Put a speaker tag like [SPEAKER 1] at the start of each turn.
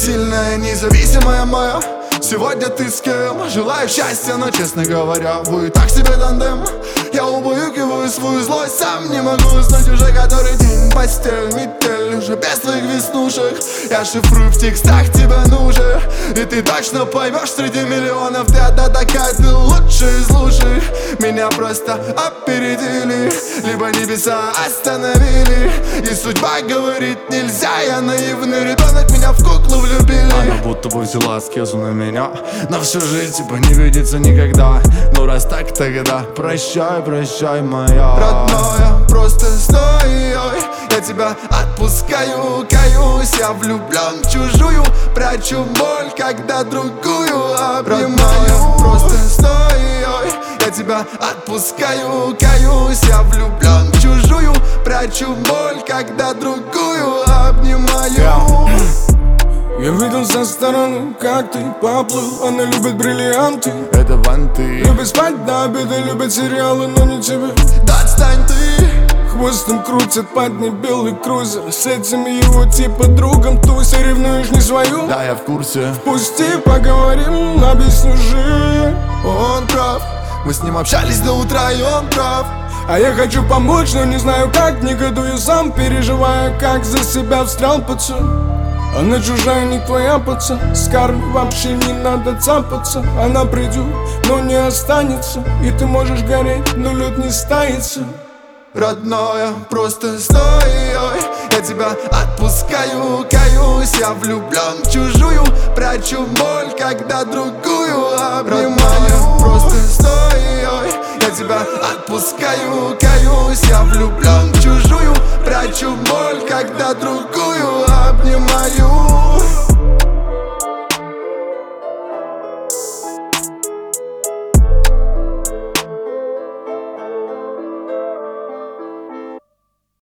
[SPEAKER 1] сильная, независимая моя. Сегодня ты с кем? Желаю счастья, но, честно говоря, вы так себе тандем. Я убаюкиваю свою злость, сам не могу уснуть уже который день. Постель, метель, уже без твоих веснушек. Я шифрую в текстах, тебя нужен. И ты точно поймешь, среди миллионов ты одна такая, ты лучшая из лучших. Меня просто опередили, либо небеса остановили. И судьба говорит нельзя, я наивный ребенок, меня в куклу влюбили.
[SPEAKER 2] Она будто бы взяла скезу на меня, на всю жизнь типа не видится никогда. Ну раз так, тогда прощай, прощай, моя
[SPEAKER 1] родная, просто стой, я тебя отпускаю, каюсь. Я влюблен в чужую, прячу боль, когда другую обнимаю. Родная, просто стой, я тебя отпускаю, каюсь. Я влюблен в чужую, прячу боль, когда другую обнимаю.
[SPEAKER 3] Я видел со стороны, как ты поплыл. Она любит бриллианты,
[SPEAKER 2] это ванты.
[SPEAKER 3] любит спать до обеда, любит сериалы, но не тебя.
[SPEAKER 1] Да отстань ты.
[SPEAKER 3] Хвостом крутят под ней белый крузер. С этим его типа другом туся. Ревнуешь не свою?
[SPEAKER 2] Да, я в курсе.
[SPEAKER 3] Пусти, поговорим, объясню же.
[SPEAKER 1] Он прав, мы с ним общались до утра, и он прав.
[SPEAKER 3] А я хочу помочь, но не знаю как. Негодую сам, переживая, как за себя встрял пацан. Она чужая, не твоя, пацан. С кармой вообще не надо цапаться. Она придет, но не останется. И ты можешь гореть, но лед не стается.
[SPEAKER 1] Родная, просто стой, я тебя отпускаю, каюсь. Я влюблен в чужую, прячу боль, когда другую обнимаю. Родная, просто стой, я тебя отпускаю, каюсь. Я влюблен в чужую, прячу боль, когда другую